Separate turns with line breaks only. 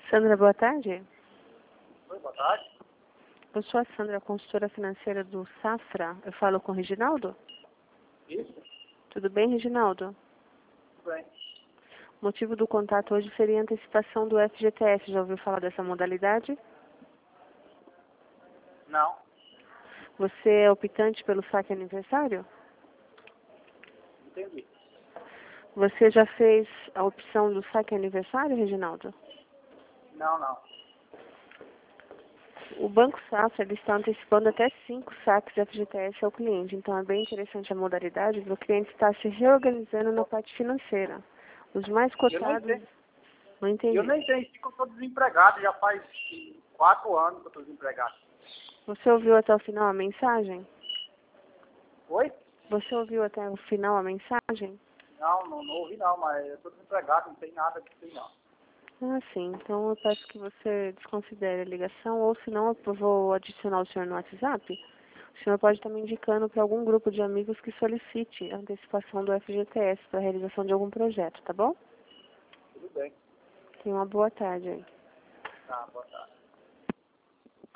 Sandra, boa tarde.
Oi, boa tarde.
Eu sou a Sandra, consultora financeira do Safra. Eu falo com o Reginaldo?
Isso?
Tudo bem, Reginaldo?
Tudo bem.
O motivo do contato hoje seria a antecipação do FGTS. Já ouviu falar dessa modalidade?
Não.
Você é optante pelo saque aniversário?
Entendi.
Você já fez a opção do saque aniversário, Reginaldo?
Não.
O Banco Safra ele está antecipando até 5 saques FGTS ao cliente. Então é bem interessante a modalidade para o cliente estar se reorganizando na parte financeira. Os mais cotados... Não entendi.
Eu nem sei se eu estou desempregado, já faz 4 anos que eu estou desempregado.
Você ouviu até o final a mensagem?
Oi?
Você ouviu até o final a mensagem?
Não ouvi não, mas eu estou desempregado, não tem nada disso aí não.
Ah, sim. Então eu peço que você desconsidere a ligação, ou senão eu vou adicionar o senhor no WhatsApp. O senhor pode estar me indicando para algum grupo de amigos que solicite a antecipação do FGTS para a realização de algum projeto, tá bom?
Tudo bem.
Tenha uma boa tarde aí.
Tá, boa tarde.